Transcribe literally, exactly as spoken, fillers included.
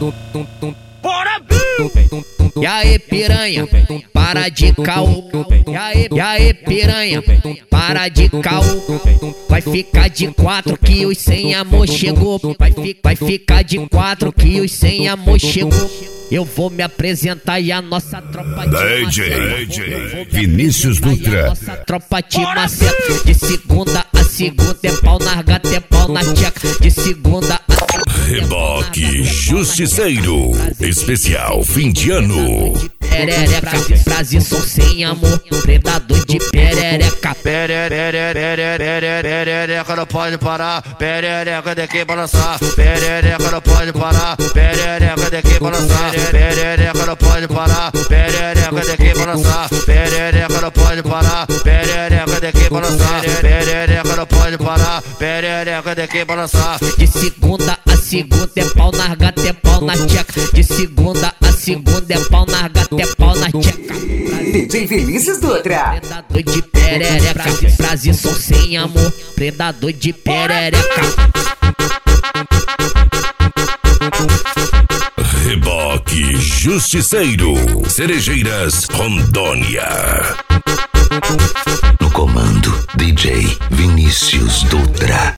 Bora, E aí piranha, para de caô. E aí, e aí piranha, para de caô. Vai ficar de quatro que os sem amor chegou. Vai, fi, vai ficar de quatro que os sem amor chegou. Eu vou me apresentar e a nossa tropa de D J Vinícius Dutra. Nossa tropa de maceta. De segunda a segunda é pau na gata, é pau na tcheca. De segunda a Reboque Justiceiro Especial fim de ano. Perereca, frase sou sem amor, predador de perereca. Perereca não pode parar, perereca daqui balançar. Perereca não pode parar, perereca daqui balançar. Perereca não pode parar, perereca daqui balançar. Perereca não pode parar, perereca daqui balançar. Perereca não pode parar, perereca daqui balançar. De segunda a segunda é pau na gata, é pau na tcheca. De segunda a segunda é pau na gata, é pau na tcheca. D J Vinícius Dutra. Predador de perereca, frase sou sem amor, predador de perereca. Reboque Justiceiro Cerejeiras Rondônia. No comando D J Vinícius Dutra.